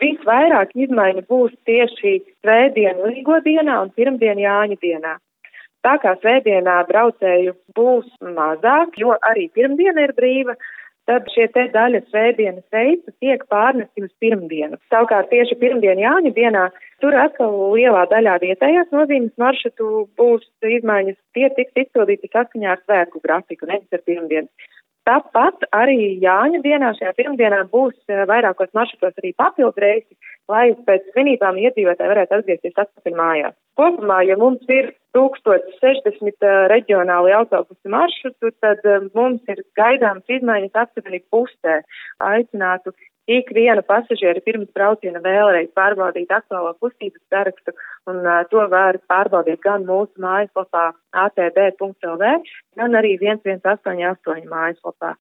Visvairāk izmaiņu būs tieši svētdienu Līgo dienā un pirmdien Jāņu dienā. Tā kā svētdienā braucēju būs mazāk, jo arī pirmdiena ir brīva, tad šie te daļa svētdienas reisu tiek pārnesti uz pirmdienu. Savukārt tieši pirmdien Jāņu dienā tur atkal lielā daļā vietējās nozīmes maršrutu būs izmaiņas, tie tiks izpildīti saskaņā ar svētku grafiku, nevis ar pirmdienu. Tāpat arī Jāņu dienā, šajā pirmdienā būs vairākos maršrutos arī papildu reisi, lai pēc svinībām iedzīvotāji varētu atgriezties atpakaļ mājās. Kopumā, ja mums ir 1060 reģionāli autobusu maršrutu, tad mums ir gaidāmas izmaiņas aptuveni pusē. Aicinātu ikvienu pasažieri pirms brauciena vēlreiz pārbaudīt aktuālo kustības sarakstu, un to var pārbaudīt gan mūsu mājaslapā atb.lv, gan arī 1188 mājaslapā.